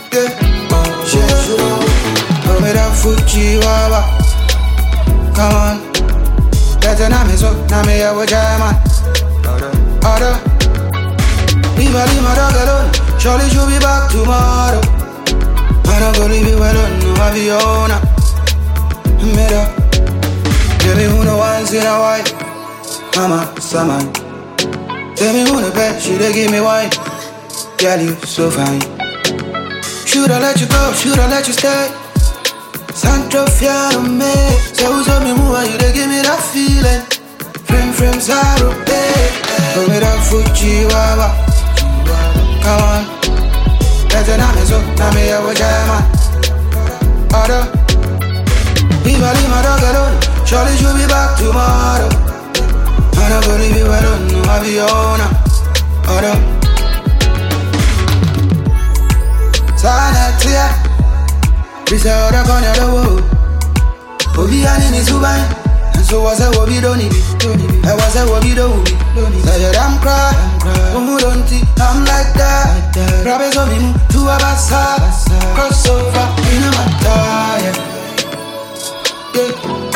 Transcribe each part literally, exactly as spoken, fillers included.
Yeah, shit, you know. Go me that Fuji Wawa. Come on. That's a name, so name ya wo jama. Order. Leave her, leave my dog alone. Surely she'll be back tomorrow. I don't go leave you alone, no aviona. Mera. Tell me who no once in a while. Mama, someone. Tell me who no pet, she dey give me wine. Girl, you so fine. Should I let you go, should I let you stay? Santo Fiano me. Say who's on me move and you dey give me that feeling. Frame, frame, sorrow, babe. Go me that Fuji Wawa. Come on. That's a name, so name ya wo jama. Order. Leave her, leave my dog alone. Surely she'll be back tomorrow. I don't go leave you alone, no aviona. Order. Sana tia. Bisa order on your door. Obi ani ni subai. And so was a wobi don't need it. I was a wobi don't need it. Say your damn cry. Umu don't see. I'm like that. Rabbits on me to a bassa. Crossover in a matter. Yeah.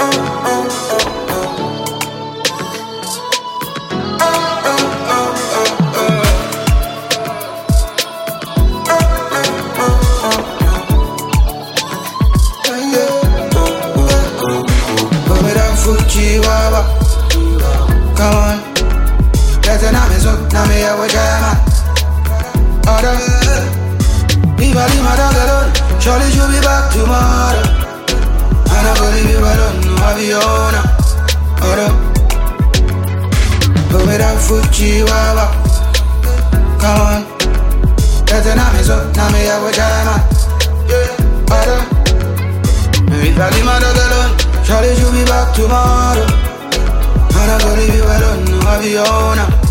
Fuji Wawa. Come on. That's a name, so name ya wo jama. Order. Leave her, leave my dog alone. Surely she'll be back tomorrow. I don't go leave you alone, no aviona. Order. Go me that Fuji Wawa. Come on. That's a name, so name ya wo jama. Order. Leave her, leave my dog alone. Surely she'll be back tomorrow. I don't go leave you alone, no aviona.